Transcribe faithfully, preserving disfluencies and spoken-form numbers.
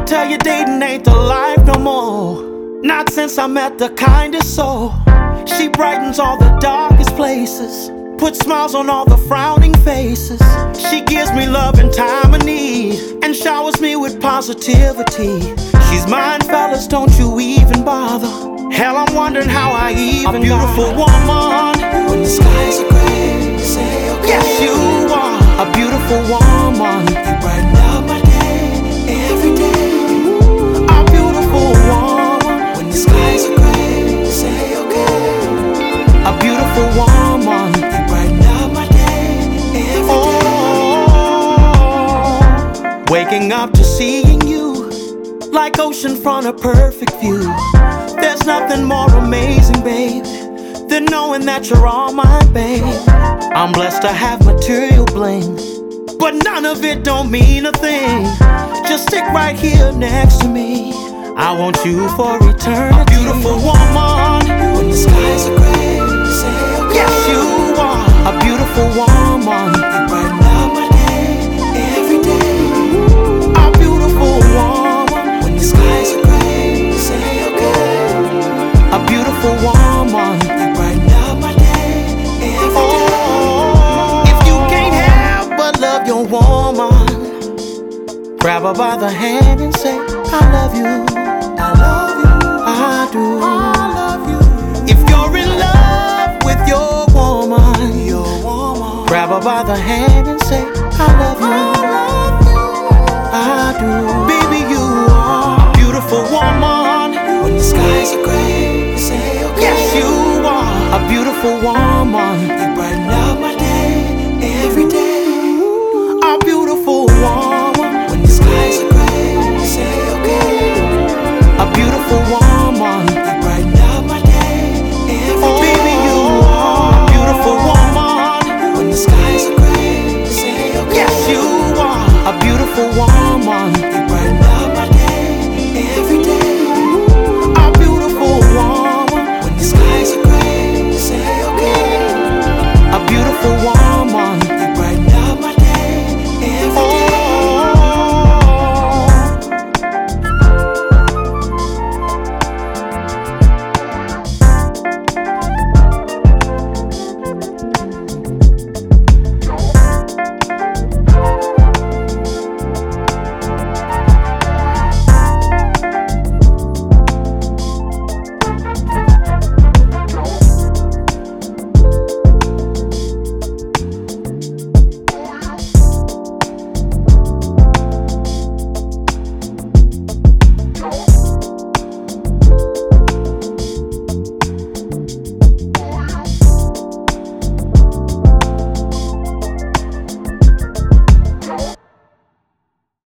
I tell you, dating ain't the life no more. Not since I met the kindest soul. She brightens all the darkest places, puts smiles on all the frowning faces. She gives me love in time of need and showers me with positivity. She's mine, fellas, don't you even bother. Hell, I'm wondering how I even. A beautiful woman. When the skies are gray, say okay. Yes, you are a beautiful woman. You brighten up my day every day. A beautiful woman. When the skies are gray, say okay. A beautiful woman. You brighten up my day every oh, day. Waking up to seeing you, like ocean front, a perfect view. There's nothing more amazing, babe, than knowing that you're all mine, babe. I'm blessed to have material bling, but none of it don't mean a thing. Just stick right here next to me. I want you for eternity. A beautiful woman. When the skies are gray, say okay. Yes, you are a beautiful woman. You brighten up my day every day. A beautiful woman. When the skies are gray, say okay. A beautiful woman. You brighten up my day every oh, day. If you can't help but love your woman, grab her by the hand and say, I love you. I love you. I do. I love you. If you're in love with your woman, Your woman. grab her by the hand and say,